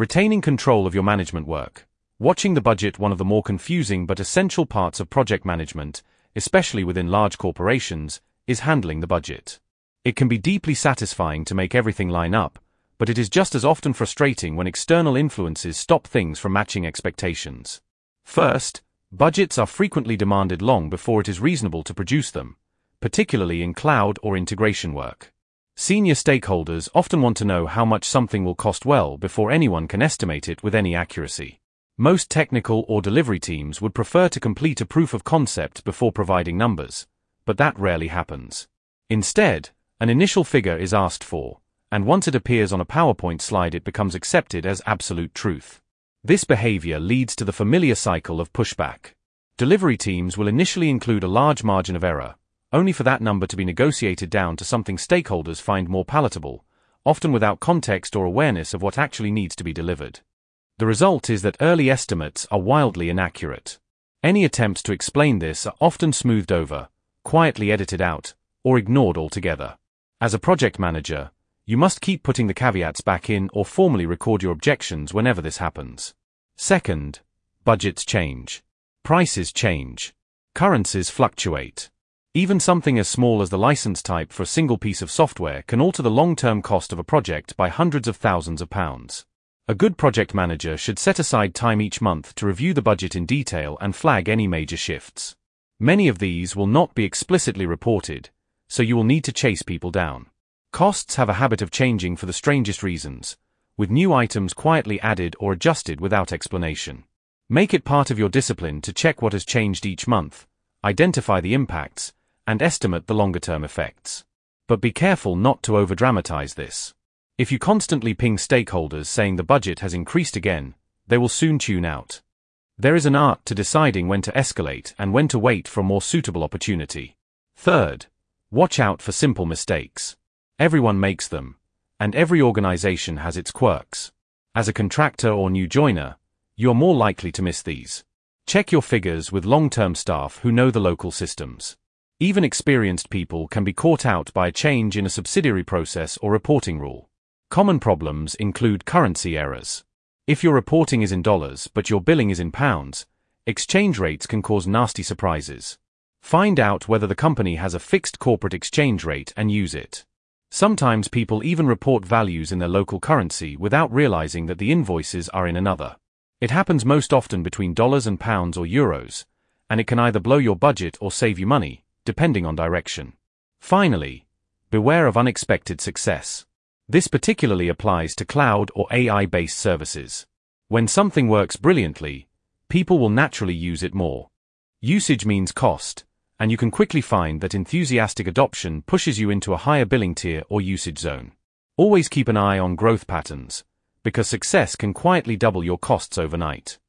Retaining control of your management work. Watching the budget, one of the more confusing but essential parts of project management, especially within large corporations, is handling the budget. It can be deeply satisfying to make everything line up, but it is just as often frustrating when external influences stop things from matching expectations. First, budgets are frequently demanded long before it is reasonable to produce them, particularly in cloud or integration work. Senior stakeholders often want to know how much something will cost well before anyone can estimate it with any accuracy. Most technical or delivery teams would prefer to complete a proof of concept before providing numbers, but that rarely happens. Instead, an initial figure is asked for, and once it appears on a PowerPoint slide, it becomes accepted as absolute truth. This behavior leads to the familiar cycle of pushback. Delivery teams will initially include a large margin of error, only for that number to be negotiated down to something stakeholders find more palatable, often without context or awareness of what actually needs to be delivered. The result is that early estimates are wildly inaccurate. Any attempts to explain this are often smoothed over, quietly edited out, or ignored altogether. As a project manager, you must keep putting the caveats back in or formally record your objections whenever this happens. Second, budgets change. Prices change. Currencies fluctuate. Even something as small as the license type for a single piece of software can alter the long-term cost of a project by hundreds of thousands of pounds. A good project manager should set aside time each month to review the budget in detail and flag any major shifts. Many of these will not be explicitly reported, so you will need to chase people down. Costs have a habit of changing for the strangest reasons, with new items quietly added or adjusted without explanation. Make it part of your discipline to check what has changed each month, identify the impacts, and estimate the longer-term effects. But be careful not to over-dramatize this. If you constantly ping stakeholders saying the budget has increased again, they will soon tune out. There is an art to deciding when to escalate and when to wait for a more suitable opportunity. Third, watch out for simple mistakes. Everyone makes them, and every organization has its quirks. As a contractor or new joiner, you are more likely to miss these. Check your figures with long-term staff who know the local systems. Even experienced people can be caught out by a change in a subsidiary process or reporting rule. Common problems include currency errors. If your reporting is in dollars but your billing is in pounds, exchange rates can cause nasty surprises. Find out whether the company has a fixed corporate exchange rate and use it. Sometimes people even report values in their local currency without realizing that the invoices are in another. It happens most often between dollars and pounds or euros, and it can either blow your budget or save you money, depending on direction. Finally, beware of unexpected success. This particularly applies to cloud or AI-based services. When something works brilliantly, people will naturally use it more. Usage means cost, and you can quickly find that enthusiastic adoption pushes you into a higher billing tier or usage zone. Always keep an eye on growth patterns, because success can quietly double your costs overnight.